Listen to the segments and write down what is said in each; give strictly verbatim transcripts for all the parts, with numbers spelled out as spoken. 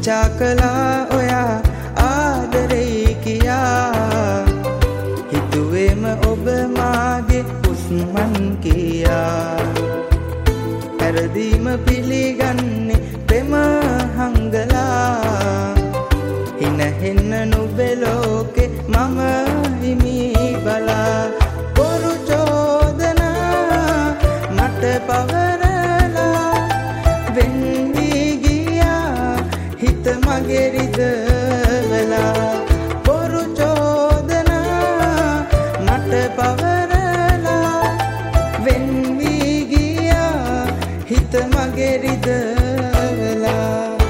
වංචා කළා ඔයා ආදරෙයි කියා හිතුවේම ඔබ මාගේ උස්මන් කියා පෙරදීම පිළිගන්නේ ප්‍රේම හංගලා හිනහෙන්න නුඹේ ලෝකේ මම හිමි බලා බොරු චෝදනා මට පවරලා වෙන් වී ගියා හිත මගේ රිදවලා බොරු චෝදනා මට පවරලා වෙන් වී ගියා හිත මගේ රිදවලා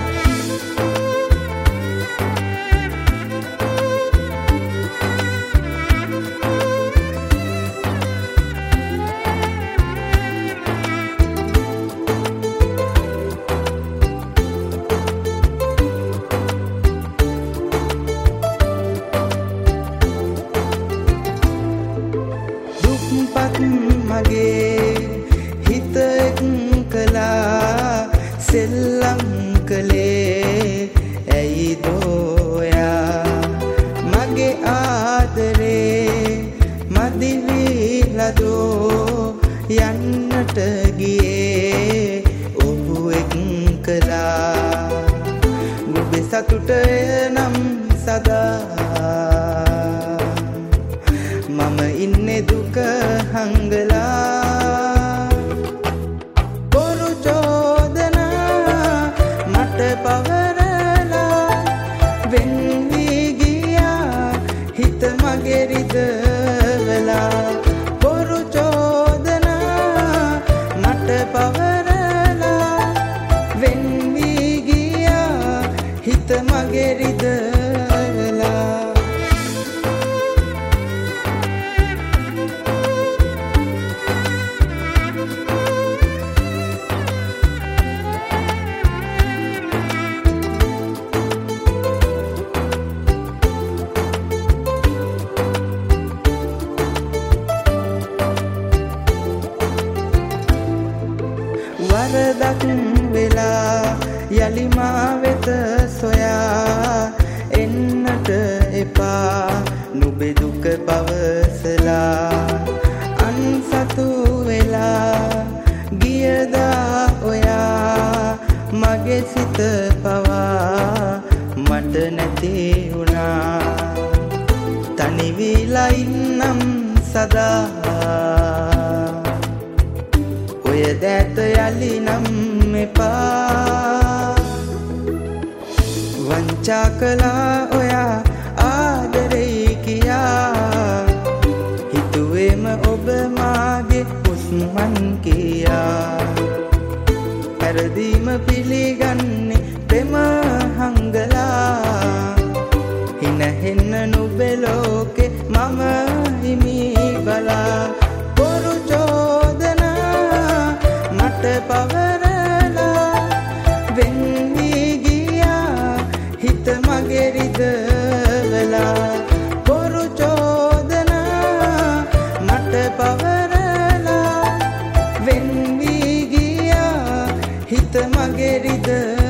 මගේ හිත එක්කලා සෙල්ලම් කළේ ඇයි දෝයා මගේ ආදරේ මදි විලදෝ යන්නට ගියේ ඔබ එක්කලා නුඹේ සතුට නම් සදා මම ඉන්නේ දුක හංගලා බොරු චෝදනා මට පවරලා වෙන් වී ගියා හිත මගේ රිදවලා බොරු චෝදනා මට පවරලා වෙන් වී ගියා හිත මගේ රිදවලා වරදක් වෙලා යලි මා වෙත සොයා එන්නට එපා නුඹේ දුක පවසලා අන්සතු වෙලා ගියදා ඔයා මගේ සිත පවා මට නැති වුණා තනි විලා ඉන්නම් සදා ඔය දැත යලි නම් එපා වංචා කළා ඔයා ආදරෙයි කියා හිතුවේම ඔබ මාගේ උස්මන් කියා පෙරදීම පිළිගන්නේ ප්‍රේම හංගලා හිනහෙන්න නුඹේ ලෝකේ මම හිමි බලා බොරු පවරලා වෙන් වී ගියා හිත මගේ රිදවලා බොරු චෝදනා මට පවරලා වෙන් වී ගියා හිත මගේ රිදවලා